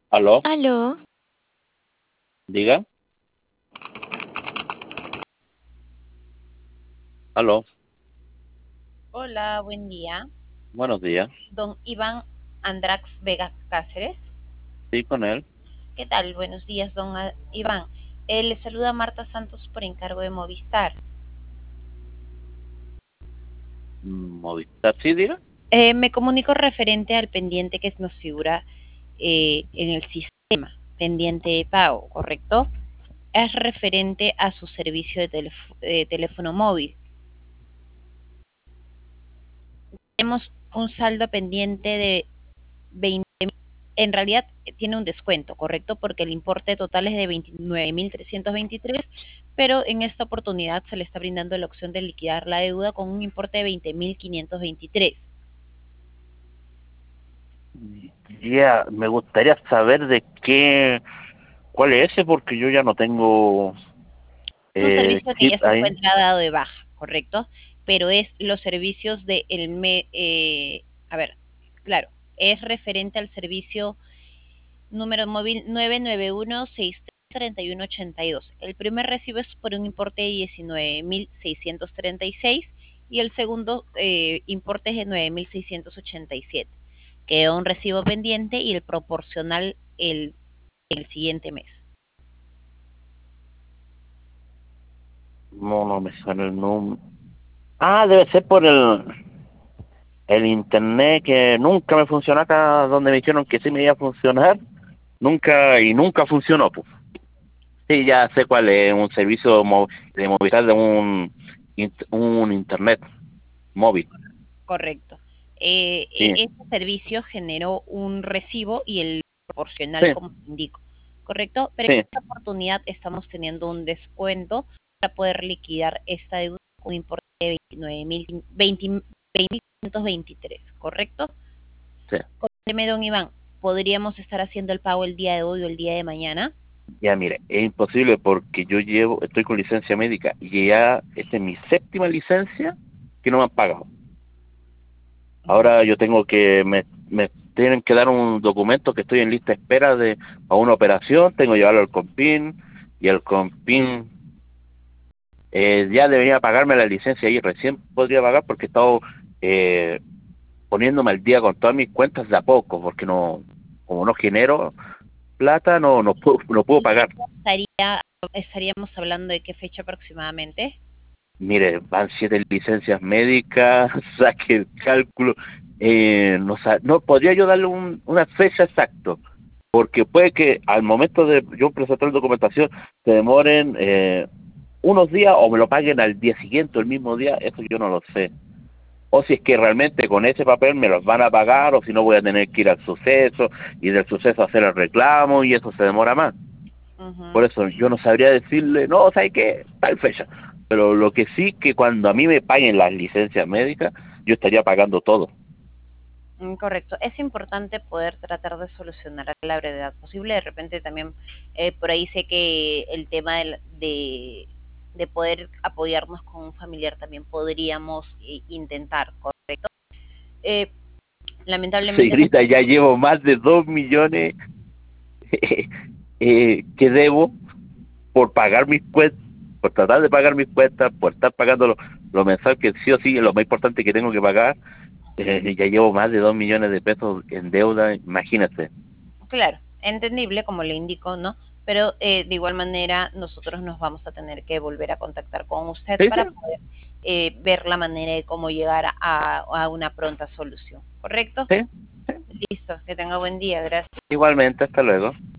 ¿Aló? Aló, Diga. ¿Aló? Hola, buen día. Buenos días. Don Iván Andrax Vega Cáceres. Sí, con él. ¿Qué tal? Buenos días, don Iván. Le saluda Marta Santos por encargo de Movistar. Movistar, sí, diga. Me comunico referente al pendiente que nos figura en el sistema, pendiente de pago, ¿correcto? Es referente a su servicio de teléfono móvil. Tenemos un saldo pendiente de 20. En realidad tiene un descuento, ¿correcto? Porque el importe total es de 29.323, pero en esta oportunidad se le está brindando la opción de liquidar la deuda con un importe de 20.523. Ya, me gustaría saber cuál es ese, porque yo ya no tengo Es un servicio que ya chip se ahí. encuentra dado de baja, ¿correcto? Pero es los servicios de a ver, claro, es referente al servicio número móvil 991-633182. El primer recibo es por un importe de 19.636 y el segundo importe es de 9.687. Quedó un recibo pendiente y el proporcional el siguiente mes. No, no me sale el número. Ah, debe ser por el internet que nunca me funcionó acá donde me dijeron que sí me iba a funcionar. Nunca funcionó, pues. Sí, ya sé cuál es, un servicio de movilidad de un internet móvil. Correcto. Sí, Este servicio generó un recibo y el proporcional, sí, como indico, ¿correcto? Pero en sí. esta oportunidad estamos teniendo un descuento para poder liquidar esta deuda con un importe de 20.523, ¿correcto? Sí. Dime, don Iván, ¿podríamos estar haciendo el pago el día de hoy o el día de mañana? Ya, mire, es imposible porque estoy con licencia médica y ya esta es mi séptima licencia que no me han pagado. Ujú. Ahora yo me tienen que dar un documento que estoy en lista de espera a una operación, tengo que llevarlo al COMPIN y el COMPIN ya debería pagarme la licencia y recién podría pagar porque he estado eh, poniéndome al día con todas mis cuentas de a poco, porque como no genero plata, no puedo pagar. Estaría, estaríamos hablando de qué fecha aproximadamente. Mire, van 7 licencias médicas, saque el cálculo. No podría yo darle una fecha exacta, porque puede que al momento de yo presentar la documentación se demoren unos días o me lo paguen al día siguiente o el mismo día, eso yo no lo sé. O si es que realmente con ese papel me los van a pagar, o si no voy a tener que ir al suceso y del suceso hacer el reclamo y eso se demora más. Por Ujú. eso yo no sabría decirle, no, ¿sabes qué? Tal fecha. Pero lo que sí que cuando a mí me paguen las licencias médicas, yo estaría pagando todo. Correcto. Es importante poder tratar de solucionar a la brevedad posible. De repente también por ahí sé que el tema de poder apoyarnos con un familiar también podríamos intentar, ¿correcto? Eh, lamentablemente no. Señorita, ya llevo más de 2 millones que debo por pagar mis cuentas, por tratar de pagar mis cuentas, por estar pagando lo mensual que sí o sí es lo más importante que tengo que pagar. Ya llevo más de 2 millones de pesos en deuda, imagínate. Claro, entendible como le indico, ¿no? Pero de igual manera nosotros nos vamos a tener que volver a contactar con usted Sí, sí, para poder ver la manera de cómo llegar a una pronta solución, ¿correcto? sí, Listo, que tenga buen día, gracias. igualmente, hasta luego.